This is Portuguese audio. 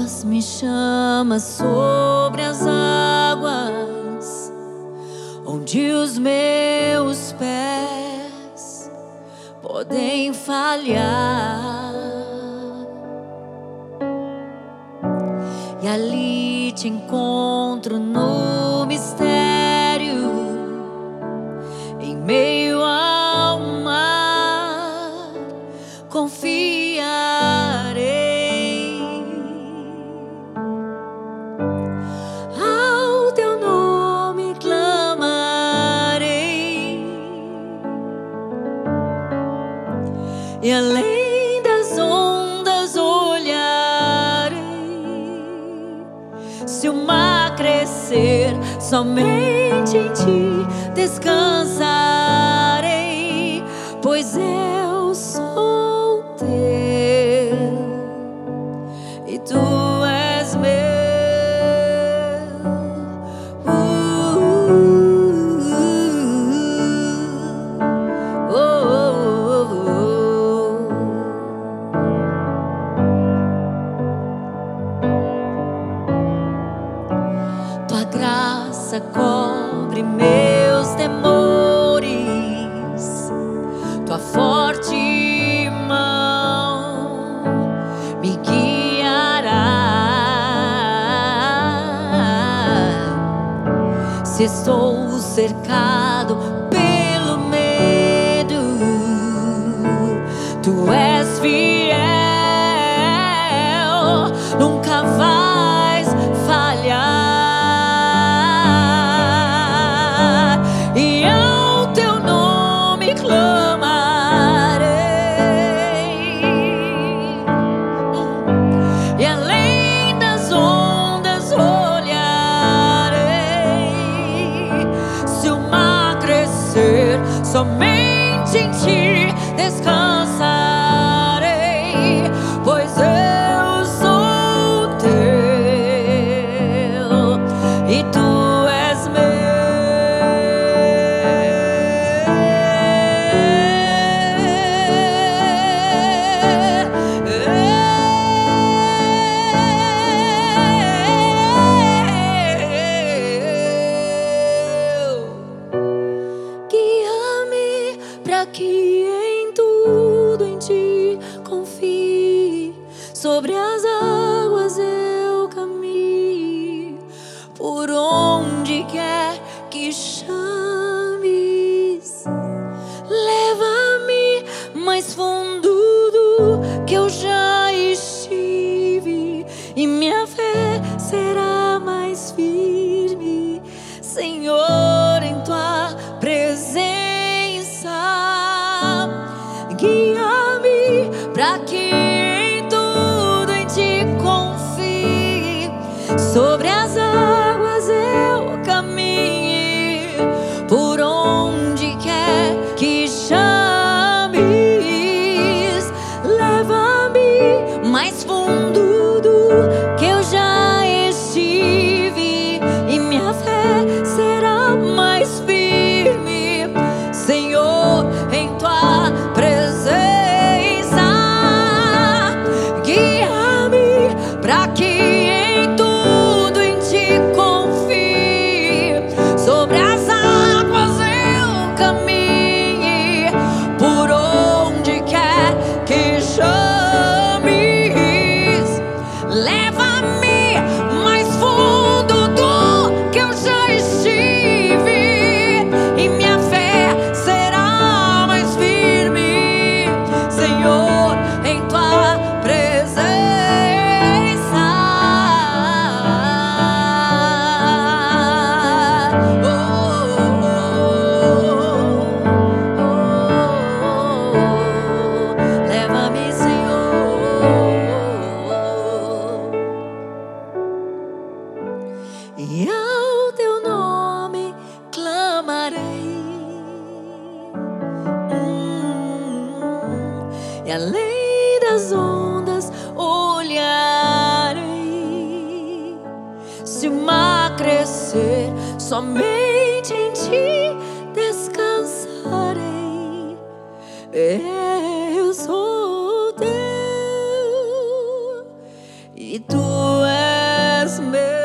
me chama sobre as águas, onde os meus pés podem falhar, e ali te encontro no mistério, em meio ao mar, confiarei. Ao teu nome clamarei, e além das ondas olharei. Se o mar crescer, somente em ti descansarei, pois eu sou teu e tu és meu. Tua graça cobre meus temores, tua forte mão me guiará. Se estou cercado pelo medo, tu és fiel, nunca vais falhar. Somente em ti descansarei, pois eu sou teu e tu és meu. Para que em tudo em ti confie, sobre as águas eu caminhe, por onde quer que chames. Leva-me mais fundo do que eu já estive, e minha fé será mais firme, Senhor, em tua presença. Guia-me para que em tudo em ti confie, sobre as águas eu caminhe, por onde quer que chames. Leva-me mais fundo do que eu já estive, e minha fé será mais firme, Senhor, em tua presença. Guia-me para que em tudo em ti confie, sobre as águas eu caminhe, por onde quer que chames. Leva-me mais fundo do que eu já estive, e minha fé será mais firme, Senhor, em tua presença. Leva-me, Senhor, e ao teu nome clamarei, e além das ondas olharei. Se o mar crescer, somente em ti descansarei. Eu sou teu e tu és meu.